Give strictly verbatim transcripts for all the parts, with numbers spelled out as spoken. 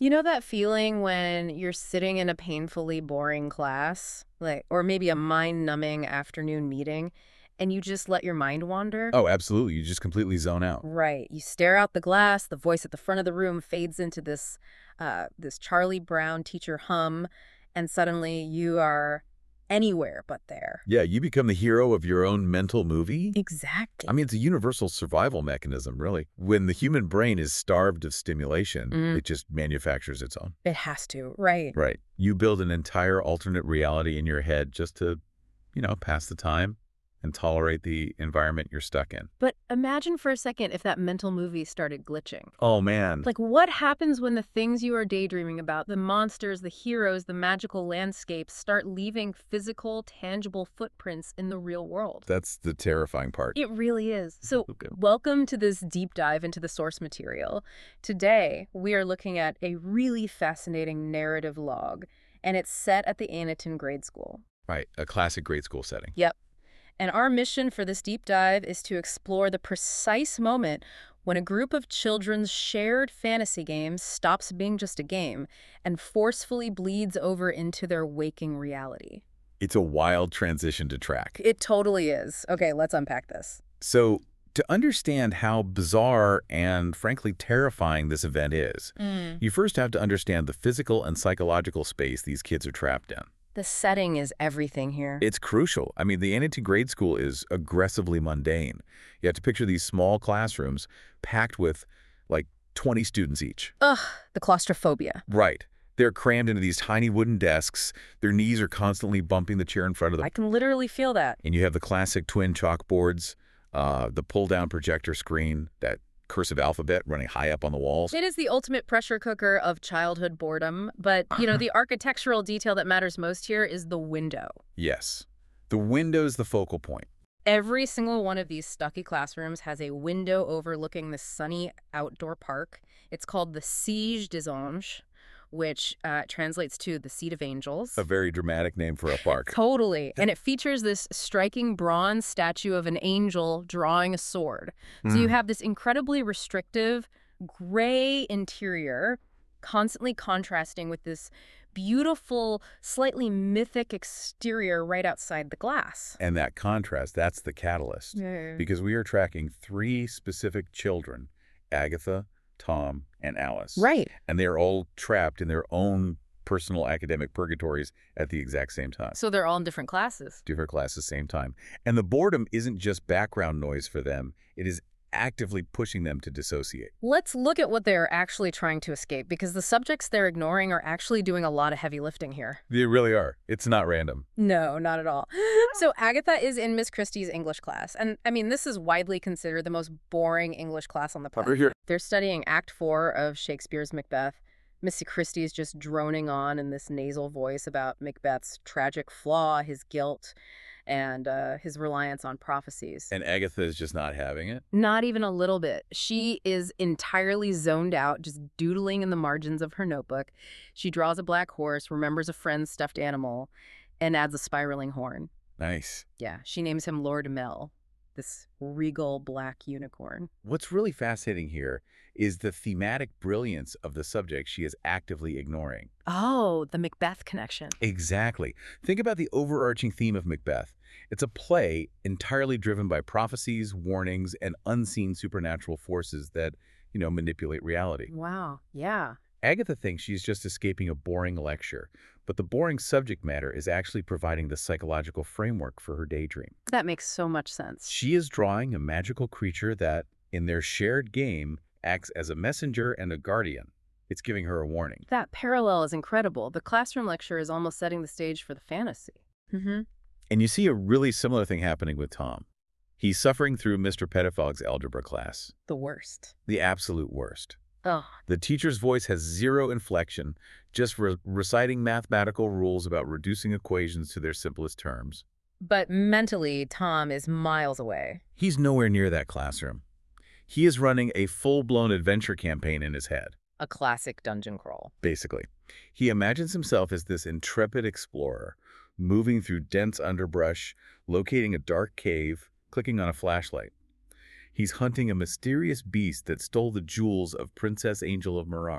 You know that feeling when you're sitting in a painfully boring class, like, or maybe a mind-numbing afternoon meeting, and you just let your mind wander? Oh, absolutely. You just completely zone out. Right. You stare out the glass, the voice at the front of the room fades into this uh, this Charlie Brown teacher hum, and suddenly you are anywhere but there. Yeah, you become the hero of your own mental movie. I Exactly. mean, it's a universal survival mechanism, really. When the human brain is starved of stimulation, Mm, it just manufactures its own. it has to. Right. Right. You build an entire alternate reality in your head just to, you know, pass the time and tolerate the environment you're stuck in. But imagine for a second if that mental movie started glitching. Oh, man. Like, what happens when the things you are daydreaming about, the monsters, the heroes, the magical landscapes, start leaving physical, tangible footprints in the real world? That's the terrifying part. It really is. So, Okay. welcome to this deep dive into the source material. Today, we are looking at a really fascinating narrative log, and it's set at the Aniton Grade School. Right. A classic grade school setting. Yep. And our mission for this deep dive is to explore the precise moment when a group of children's shared fantasy game stops being just a game and forcefully bleeds over into their waking reality. It's a wild transition to track. It totally is. Okay, let's unpack this. So, to understand how bizarre and, frankly, terrifying this event is, Mm. you first have to understand the physical and psychological space these kids are trapped in. The setting is everything here. It's crucial. I mean, the Aniton Grade School is aggressively mundane. You have to picture these small classrooms packed with, like, twenty students each. Ugh, the claustrophobia. Right. They're crammed into these tiny wooden desks. Their knees are constantly bumping the chair in front of them. I can literally feel that. And you have the classic twin chalkboards, uh, the pull-down projector screen, that cursive alphabet running high up on the walls. It is the ultimate pressure cooker of childhood boredom, but, you know, the architectural detail that matters most here is the window. Yes. The window's the focal point. Every single one of these stucky classrooms has a window overlooking the sunny outdoor park. It's called the Siege des Anges, which uh, translates to the Seat of Angels. A very dramatic name for a park. Totally. And it features this striking bronze statue of an angel drawing a sword. So you Mm. have this incredibly restrictive gray interior constantly contrasting with this beautiful, slightly mythic exterior right outside the glass. And that contrast, that's the catalyst. Yeah. Because we are tracking three specific children, Agatha, Tom, and Alice. Right. And they're all trapped in their own personal academic purgatories at the exact same time. So they're all in different classes. Different classes, same time. And the boredom isn't just background noise for them. It is actively pushing them to dissociate. Let's look at what they're actually trying to escape, because the subjects they're ignoring are actually doing a lot of heavy lifting here. They really are. It's not random. No, not at all. So Agatha is in Miss Christie's English class. And I mean, this is widely considered the most boring English class on the planet. here. They're studying Act Four of Shakespeare's Macbeth. Missy Christie is just droning on in this nasal voice about Macbeth's tragic flaw, his guilt, and uh, his reliance on prophecies. And Agatha is just not having it. Not even a little bit. She is entirely zoned out, just doodling in the margins of her notebook. She draws a black horse, remembers a friend's stuffed animal, and adds a spiraling horn. Nice. Yeah, she names him Lord Mel, this regal black unicorn. What's really fascinating here is the thematic brilliance of the subject she is actively ignoring. Oh, the Macbeth connection. Exactly. Think about the overarching theme of Macbeth. It's a play entirely driven by prophecies, warnings, and unseen supernatural forces that, you know, manipulate reality. Wow, yeah. Agatha thinks she's just escaping a boring lecture, but the boring subject matter is actually providing the psychological framework for her daydream. That makes so much sense. She is drawing a magical creature that, in their shared game, acts as a messenger and a guardian. It's giving her a warning. That parallel is incredible. The classroom lecture is almost setting the stage for the fantasy. Mm-hmm. And you see a really similar thing happening with Tom. He's suffering through Mister Pettifog's algebra class. The worst. The absolute worst. Oh, The teacher's voice has zero inflection, just re reciting mathematical rules about reducing equations to their simplest terms. but mentally, Tom is miles away. He's nowhere near that classroom. He is running a full-blown adventure campaign in his head, A classic dungeon crawl. basically. He imagines himself as this intrepid explorer, moving through dense underbrush, locating a dark cave, clicking on a flashlight. He's hunting a mysterious beast that stole the jewels of Princess Angel of Mirari.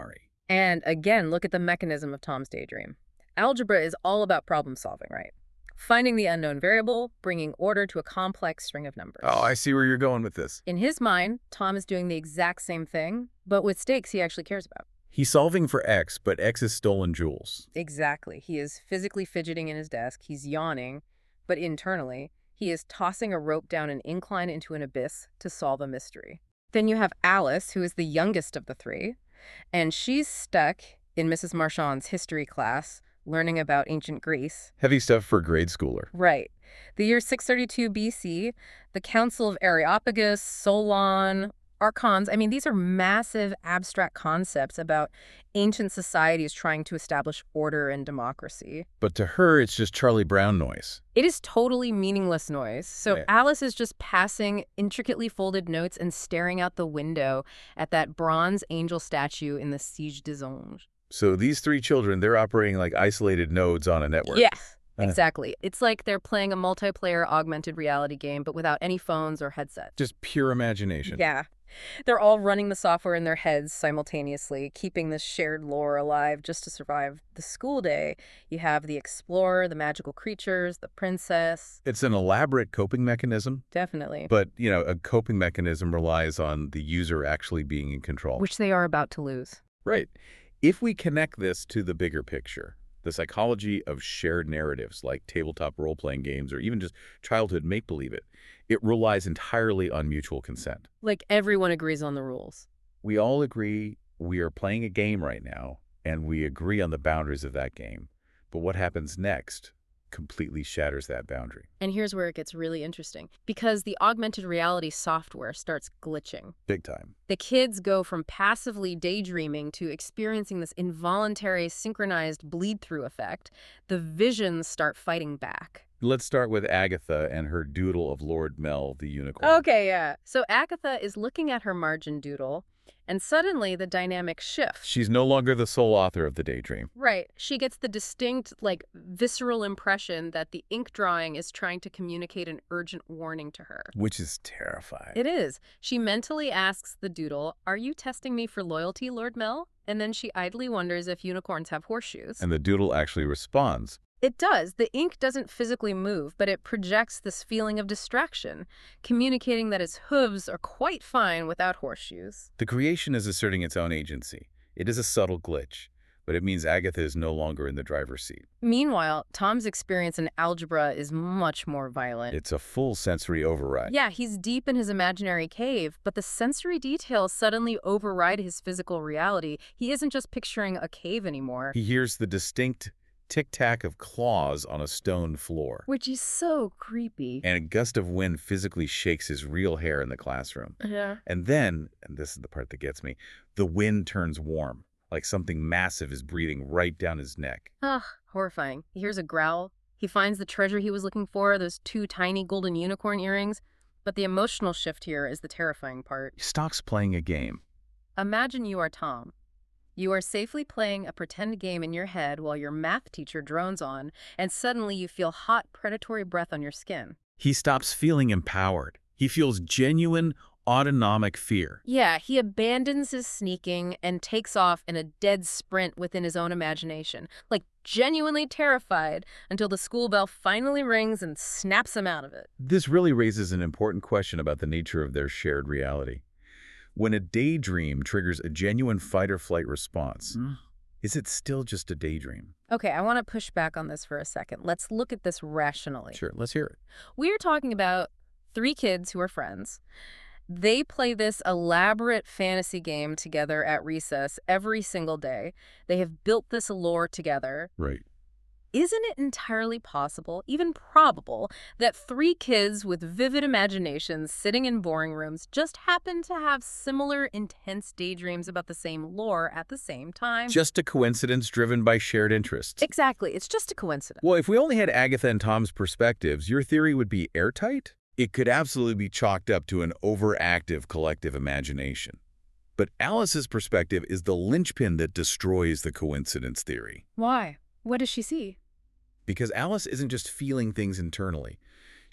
And again, look at the mechanism of Tom's daydream. Algebra is all about problem solving, right? Finding the unknown variable, bringing order to a complex string of numbers. Oh, I see where you're going with this. In his mind, Tom is doing the exact same thing, but with stakes he actually cares about. He's solving for X, but X is stolen jewels. Exactly. He is physically fidgeting in his desk. He's yawning, but internally, he is tossing a rope down an incline into an abyss to solve a mystery. Then you have Alice, who is the youngest of the three, and she's stuck in Missus Marchand's history class, learning about ancient Greece. Heavy stuff for a grade schooler. Right. The year six thirty-two B C, the Council of Areopagus, Solon, Archons, I mean, these are massive abstract concepts about ancient societies trying to establish order and democracy. But to her, it's just Charlie Brown noise. It is totally meaningless noise. So Yeah. Alice is just passing intricately folded notes and staring out the window at that bronze angel statue in the Siege des Anges. So these three children, they're operating like isolated nodes on a network. Yes, Uh. exactly. It's like they're playing a multiplayer augmented reality game, but without any phones or headsets. Just pure imagination. Yeah. They're all running the software in their heads simultaneously, keeping this shared lore alive just to survive the school day. You have the explorer, the magical creatures, the princess. It's an elaborate coping mechanism, Definitely. but, you know, a coping mechanism relies on the user actually being in control. Which they are about to lose. Right. If we connect this to the bigger picture, the psychology of shared narratives like tabletop role-playing games or even just childhood make-believe it, it relies entirely on mutual consent. Like everyone agrees on the rules. We all agree we are playing a game right now, and we agree on the boundaries of that game. But what happens next completely shatters that boundary. And here's where it gets really interesting. Because the augmented reality software starts glitching. Big time. The kids go from passively daydreaming to experiencing this involuntary, synchronized bleed-through effect. The visions start fighting back. Let's start with Agatha and her doodle of Lord Mel, the unicorn. Okay, yeah. So Agatha is looking at her margin doodle, and suddenly the dynamic shifts. She's no longer the sole author of the daydream. Right. She gets the distinct, like, visceral impression that the ink drawing is trying to communicate an urgent warning to her. Which is terrifying. It is. She mentally asks the doodle, "Are you testing me for loyalty, Lord Mel?" And then she idly wonders if unicorns have horseshoes. And the doodle actually responds. It does. The ink doesn't physically move, but it projects this feeling of distraction, communicating that its hooves are quite fine without horseshoes. The creation is asserting its own agency. It is a subtle glitch, but it means Agatha is no longer in the driver's seat. Meanwhile, Tom's experience in algebra is much more violent. It's a full sensory override. Yeah, he's deep in his imaginary cave, but the sensory details suddenly override his physical reality. He isn't just picturing a cave anymore. He hears the distinct tic-tac of claws on a stone floor. Which is so creepy. And a gust of wind physically shakes his real hair in the classroom. Yeah. And then, and this is the part that gets me, the wind turns warm, like something massive is breathing right down his neck. Ugh, horrifying. He hears a growl. He finds the treasure he was looking for, those two tiny golden unicorn earrings. But the emotional shift here is the terrifying part. He stops playing a game. Imagine you are Tom. You are safely playing a pretend game in your head while your math teacher drones on, and suddenly you feel hot, predatory breath on your skin. He stops feeling empowered. He feels genuine, autonomic fear. Yeah, he abandons his sneaking and takes off in a dead sprint within his own imagination, like genuinely terrified until the school bell finally rings and snaps him out of it. This really raises an important question about the nature of their shared reality. When a daydream triggers a genuine fight-or-flight response, Mm. is it still just a daydream? Okay, I want to push back on this for a second. Let's look at this rationally. Sure, let's hear it. We're talking about three kids who are friends. They play this elaborate fantasy game together at recess every single day. They have built this lore together. Right. Isn't it entirely possible, even probable, that three kids with vivid imaginations sitting in boring rooms just happen to have similar intense daydreams about the same lore at the same time? Just a coincidence driven by shared interests. Exactly. It's just a coincidence. Well, if we only had Agatha and Tom's perspectives, your theory would be airtight? It could absolutely be chalked up to an overactive collective imagination. But Alice's perspective is the linchpin that destroys the coincidence theory. Why? What does she see? Because Alice isn't just feeling things internally.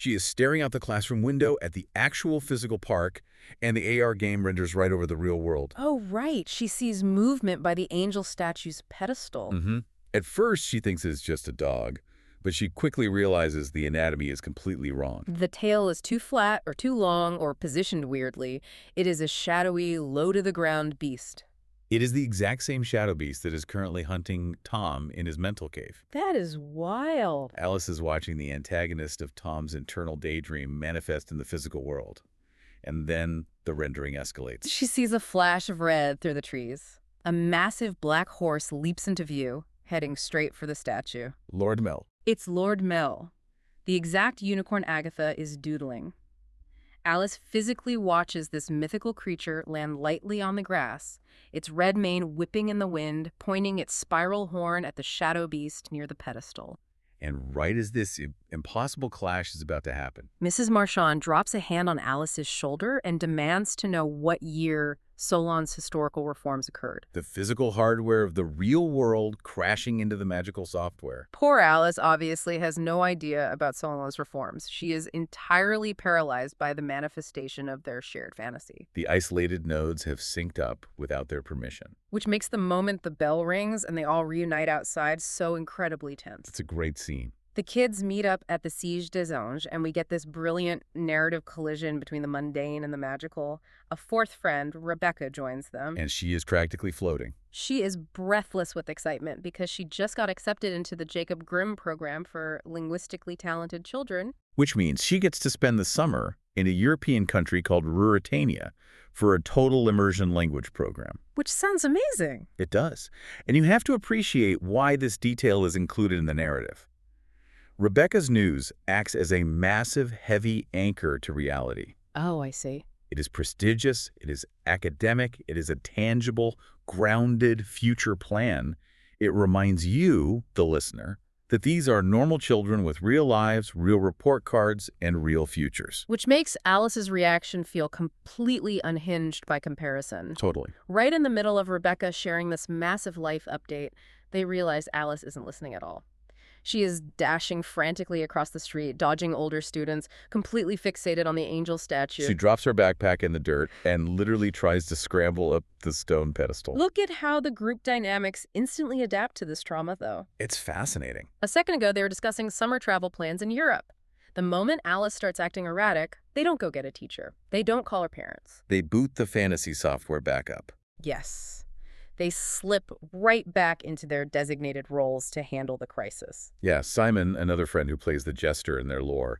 She is staring out the classroom window at the actual physical park, and the A R game renders right over the real world. Oh, right. She sees movement by the angel statue's pedestal. Mm-hmm. At first, she thinks it's just a dog, but she quickly realizes the anatomy is completely wrong. The tail is too flat or too long or positioned weirdly. It is a shadowy, low-to-the-ground beast. It is the exact same shadow beast that is currently hunting Tom in his mental cave. That is wild. Alice is watching the antagonist of Tom's internal daydream manifest in the physical world. And then the rendering escalates. She sees a flash of red through the trees. A massive black horse leaps into view, heading straight for the statue. Lord Mel. It's Lord Mel. The exact unicorn Agatha is doodling. Alice physically watches this mythical creature land lightly on the grass, its red mane whipping in the wind, pointing its spiral horn at the shadow beast near the pedestal. And right as this impossible clash is about to happen, Missus Marchand drops a hand on Alice's shoulder and demands to know what year Solon's historical reforms occurred. the physical hardware of the real world crashing into the magical software. Poor Alice obviously has no idea about Solon's reforms. She is entirely paralyzed by the manifestation of their shared fantasy. The isolated nodes have synced up without their permission. Which makes the moment the bell rings and they all reunite outside so incredibly tense. It's a great scene. The kids meet up at the Siege des Anges, and we get this brilliant narrative collision between the mundane and the magical. A fourth friend, Rebecca, joins them. And she is practically floating. She is breathless with excitement because she just got accepted into the Jacob Grimm program for linguistically talented children. Which means she gets to spend the summer in a European country called Ruritania for a total immersion language program. Which sounds amazing. It does. And you have to appreciate why this detail is included in the narrative. Rebecca's news acts as a massive, heavy anchor to reality. Oh, I see. It is prestigious, it is academic, it is a tangible, grounded future plan. It reminds you, the listener, that these are normal children with real lives, real report cards, and real futures. Which makes Alice's reaction feel completely unhinged by comparison. Totally. Right in the middle of Rebecca sharing this massive life update, they realize Alice isn't listening at all. She is dashing frantically across the street, dodging older students, completely fixated on the angel statue. She drops her backpack in the dirt and literally tries to scramble up the stone pedestal. Look at how the group dynamics instantly adapt to this trauma, though. It's fascinating. A second ago, they were discussing summer travel plans in Europe. The moment Alice starts acting erratic, they don't go get a teacher. They don't call her parents. They boot the fantasy software back up. Yes. They slip right back into their designated roles to handle the crisis. Yeah, Simon, another friend who plays the jester in their lore,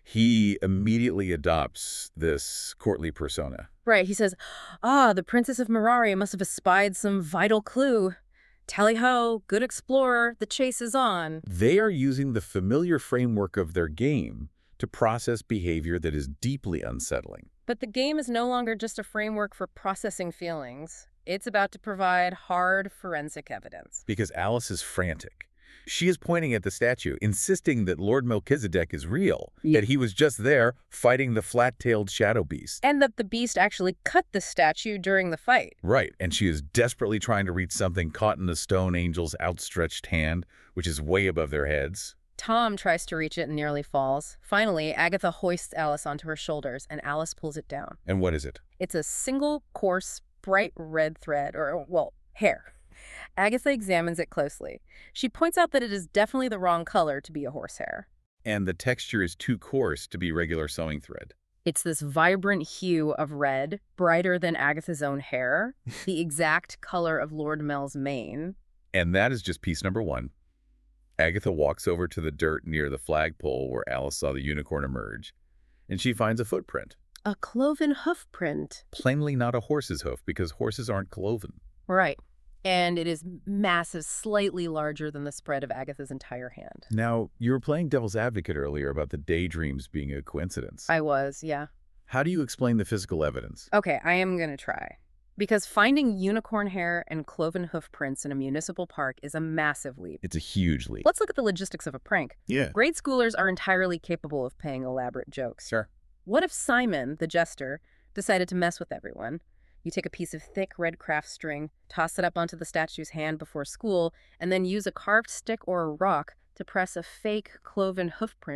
he immediately adopts this courtly persona. Right, he says, ah, the Princess of Mirari must have espied some vital clue. Tally-ho, good explorer, the chase is on. They are using the familiar framework of their game to process behavior that is deeply unsettling. But the game is no longer just a framework for processing feelings. It's about to provide hard forensic evidence. Because Alice is frantic. She is pointing at the statue, insisting that Lord Melchizedek is real, Yeah. that he was just there fighting the flat-tailed shadow beast. And that the beast actually cut the statue during the fight. Right, and she is desperately trying to reach something caught in the stone angel's outstretched hand, which is way above their heads. Tom tries to reach it and nearly falls. Finally, Agatha hoists Alice onto her shoulders, and Alice pulls it down. And what is it? It's a single, coarse, bright red thread, or, well, hair. Agatha examines it closely. She points out that it is definitely the wrong color to be a horsehair. And the texture is too coarse to be regular sewing thread. It's this vibrant hue of red, brighter than Agatha's own hair, the exact color of Lord Mel's mane. And that is just piece number one. Agatha walks over to the dirt near the flagpole where Alice saw the unicorn emerge, and she finds a footprint. A cloven hoof print. Plainly not a horse's hoof, because horses aren't cloven. Right. And it is massive, slightly larger than the spread of Agatha's entire hand. Now, you were playing devil's advocate earlier about the daydreams being a coincidence. I was, yeah. How do you explain the physical evidence? Okay, I am going to try. Because finding unicorn hair and cloven hoof prints in a municipal park is a massive leap. It's a huge leap. Let's look at the logistics of a prank. Yeah. Grade schoolers are entirely capable of playing elaborate jokes. Sure. What if Simon, the jester, decided to mess with everyone? You take a piece of thick red craft string, toss it up onto the statue's hand before school, and then use a carved stick or a rock to press a fake cloven hoof print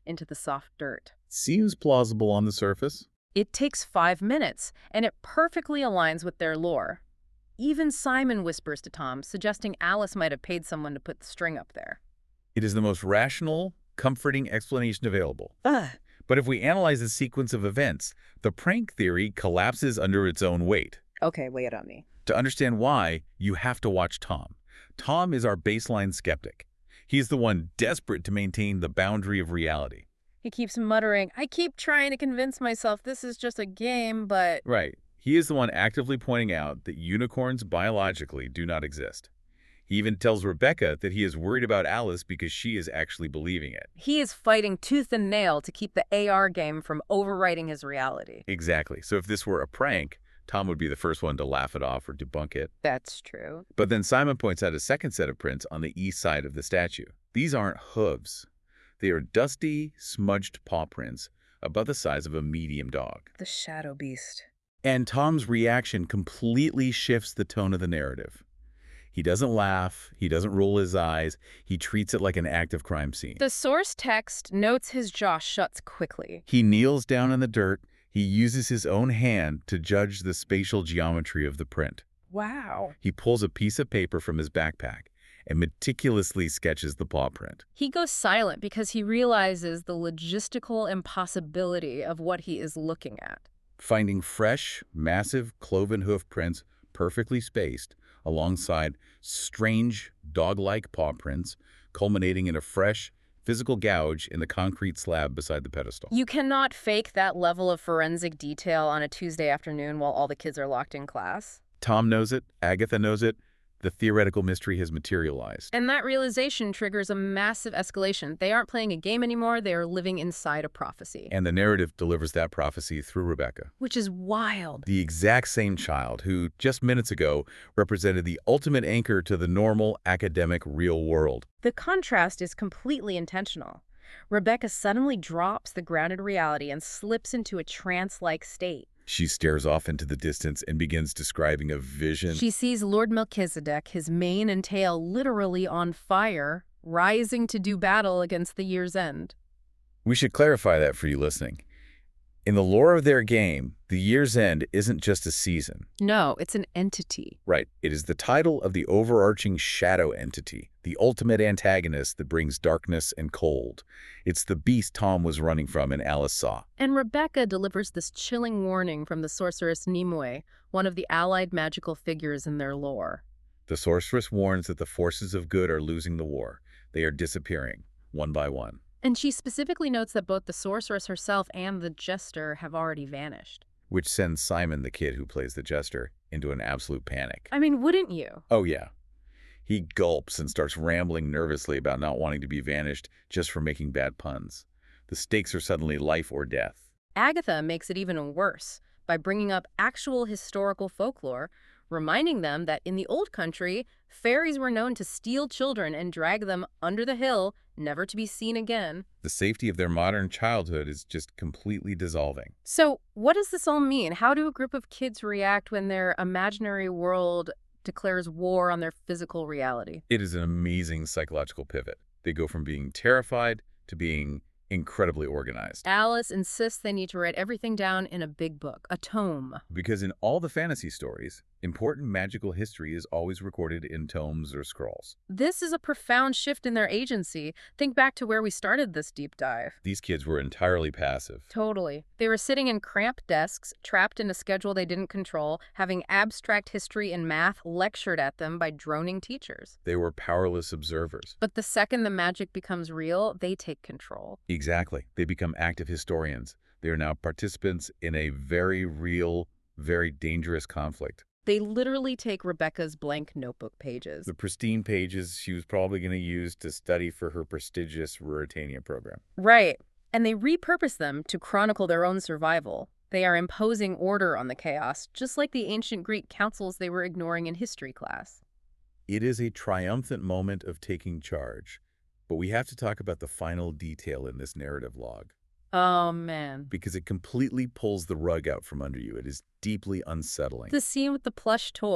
into the soft dirt. Seems plausible on the surface. It takes five minutes, and it perfectly aligns with their lore. Even Simon whispers to Tom, suggesting Alice might have paid someone to put the string up there. It is the most rational, comforting explanation available. Ugh. But if we analyze the sequence of events, the prank theory collapses under its own weight. Okay, lay it on me. To understand why, you have to watch Tom. Tom is our baseline skeptic. He's the one desperate to maintain the boundary of reality. He keeps muttering, I keep trying to convince myself this is just a game, but... Right. He is the one actively pointing out that unicorns biologically do not exist. He even tells Rebecca that he is worried about Alice because she is actually believing it. He is fighting tooth and nail to keep the A R game from overwriting his reality. Exactly. So if this were a prank, Tom would be the first one to laugh it off or debunk it. That's true. But then Simon points out a second set of prints on the east side of the statue. These aren't hooves. They are dusty, smudged paw prints about the size of a medium dog. The shadow beast. And Tom's reaction completely shifts the tone of the narrative. He doesn't laugh, he doesn't roll his eyes, he treats it like an active crime scene. The source text notes his jaw shuts quickly. He kneels down in the dirt, he uses his own hand to judge the spatial geometry of the print. Wow. He pulls a piece of paper from his backpack and meticulously sketches the paw print. He goes silent because he realizes the logistical impossibility of what he is looking at. Finding fresh, massive cloven hoof prints perfectly spaced alongside strange, dog-like paw prints, culminating in a fresh, physical gouge in the concrete slab beside the pedestal. You cannot fake that level of forensic detail on a Tuesday afternoon while all the kids are locked in class. Tom knows it, Agatha knows it, the theoretical mystery has materialized. And that realization triggers a massive escalation. They aren't playing a game anymore, they are living inside a prophecy. And the narrative delivers that prophecy through Rebecca. Which is wild. The exact same child who, just minutes ago, represented the ultimate anchor to the normal, academic, real world. The contrast is completely intentional. Rebecca suddenly drops the grounded reality and slips into a trance-like state. She stares off into the distance and begins describing a vision. She sees Lord Melchizedek, his mane and tail literally on fire, rising to do battle against the year's end. We should clarify that for you listening. In the lore of their game, the year's end isn't just a season. No, it's an entity. Right. It is the title of the overarching shadow entity, the ultimate antagonist that brings darkness and cold. It's the beast Tom was running from and Alice saw. And Rebecca delivers this chilling warning from the sorceress Nimue, one of the allied magical figures in their lore. The sorceress warns that the forces of good are losing the war. They are disappearing, one by one. And she specifically notes that both the sorceress herself and the jester have already vanished. Which sends Simon, the kid who plays the jester, into an absolute panic. I mean, wouldn't you? Oh, yeah. He gulps and starts rambling nervously about not wanting to be vanished just for making bad puns. The stakes are suddenly life or death. Agatha makes it even worse by bringing up actual historical folklore, reminding them that in the old country, fairies were known to steal children and drag them under the hill, never to be seen again. The safety of their modern childhood is just completely dissolving. So what does this all mean? How do a group of kids react when their imaginary world declares war on their physical reality? It is an amazing psychological pivot. They go from being terrified to being incredibly organized. Alice insists they need to write everything down in a big book, a tome. Because in all the fantasy stories, important magical history is always recorded in tomes or scrolls. This is a profound shift in their agency. Think back to where we started this deep dive. These kids were entirely passive. Totally. They were sitting in cramped desks, trapped in a schedule they didn't control, having abstract history and math lectured at them by droning teachers. They were powerless observers. But the second the magic becomes real, they take control. Exactly. They become active historians. They are now participants in a very real, very dangerous conflict. They literally take Rebecca's blank notebook pages. The pristine pages she was probably going to use to study for her prestigious Ruritania program. Right. And they repurpose them to chronicle their own survival. They are imposing order on the chaos, just like the ancient Greek councils they were ignoring in history class. It is a triumphant moment of taking charge. But we have to talk about the final detail in this narrative log. Oh, man. Because it completely pulls the rug out from under you. It is deeply unsettling. The scene with the plush toy.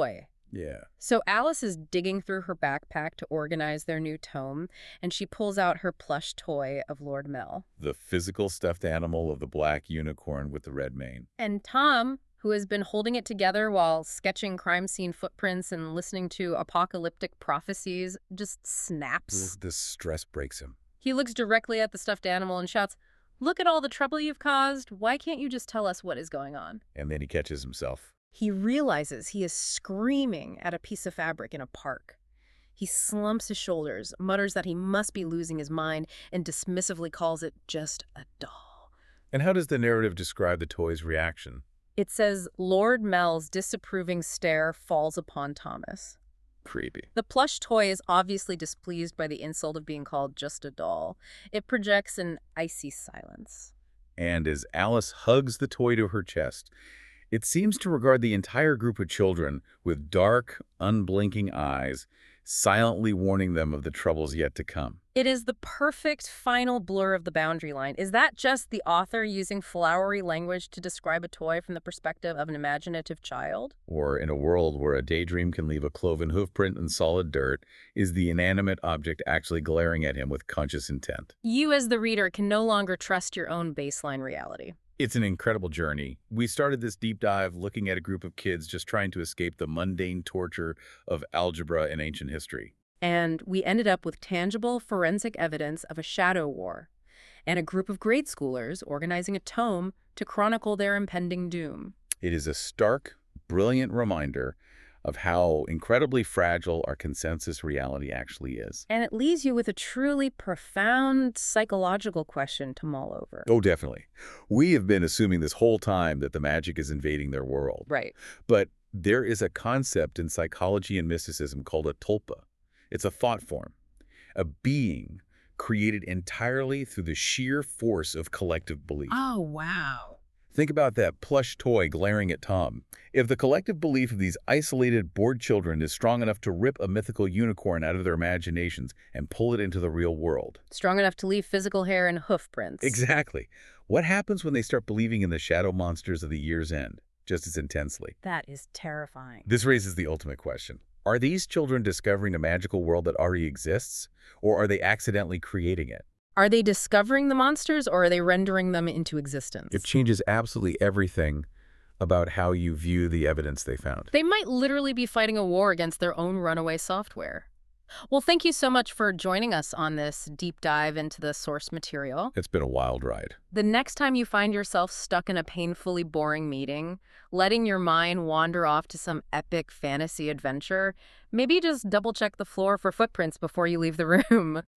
Yeah. So Alice is digging through her backpack to organize their new tome, and she pulls out her plush toy of Lord Mel. The physical stuffed animal of the black unicorn with the red mane. And Tom, who has been holding it together while sketching crime scene footprints and listening to apocalyptic prophecies, just snaps. The stress breaks him. He looks directly at the stuffed animal and shouts, "Look at all the trouble you've caused. Why can't you just tell us what is going on?" And then he catches himself. He realizes he is screaming at a piece of fabric in a park. He slumps his shoulders, mutters that he must be losing his mind, and dismissively calls it just a doll. And how does the narrative describe the toy's reaction? It says Lord Mel's disapproving stare falls upon Thomas. Creepy. The plush toy is obviously displeased by the insult of being called just a doll. It projects an icy silence. And as Alice hugs the toy to her chest, it seems to regard the entire group of children with dark, unblinking eyes, silently warning them of the troubles yet to come. It is the perfect final blur of the boundary line. Is that just the author using flowery language to describe a toy from the perspective of an imaginative child? Or in a world where a daydream can leave a cloven hoofprint in solid dirt, is the inanimate object actually glaring at him with conscious intent? You as the reader can no longer trust your own baseline reality. It's an incredible journey. We started this deep dive looking at a group of kids just trying to escape the mundane torture of algebra and ancient history. And we ended up with tangible forensic evidence of a shadow war and a group of grade schoolers organizing a tome to chronicle their impending doom. It is a stark, brilliant reminder of how incredibly fragile our consensus reality actually is. And it leaves you with a truly profound psychological question to mull over. Oh, definitely. We have been assuming this whole time that the magic is invading their world. Right. But there is a concept in psychology and mysticism called a tulpa. It's a thought form, a being created entirely through the sheer force of collective belief. Oh, wow. Think about that plush toy glaring at Tom. If the collective belief of these isolated, bored children is strong enough to rip a mythical unicorn out of their imaginations and pull it into the real world. Strong enough to leave physical hair and hoof prints. Exactly. What happens when they start believing in the shadow monsters of the year's end, just as intensely? That is terrifying. This raises the ultimate question. Are these children discovering a magical world that already exists, or are they accidentally creating it? Are they discovering the monsters, or are they rendering them into existence? It changes absolutely everything about how you view the evidence they found. They might literally be fighting a war against their own runaway software. Well, thank you so much for joining us on this deep dive into the source material. It's been a wild ride. The next time you find yourself stuck in a painfully boring meeting, letting your mind wander off to some epic fantasy adventure, maybe just double-check the floor for footprints before you leave the room.